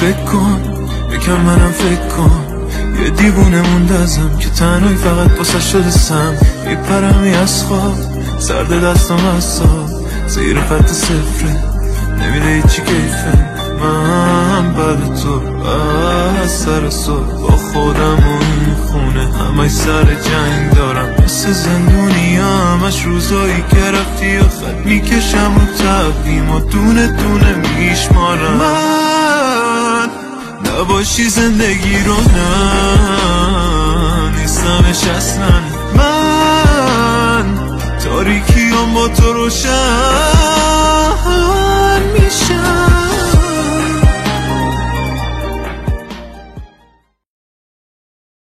فکر کن، یکم منم فکر کن. یه دیوونه موندازم که تنهایی فقط باسه شده سم. میپرمی از خواب، سرد دستم از ساب، زیر خط صفره، نمیده هیچی کیفه. من بعد تو از سر صبح با خودم و این خونه همه سر جنگ دارم. مثل زندونی همش روزایی که رفتی و خط میکشم رو تقویم و دونه دونه میشمارم. من نباشی زندگی رو نیستمش اصلا. من تاریکیام با تو روشن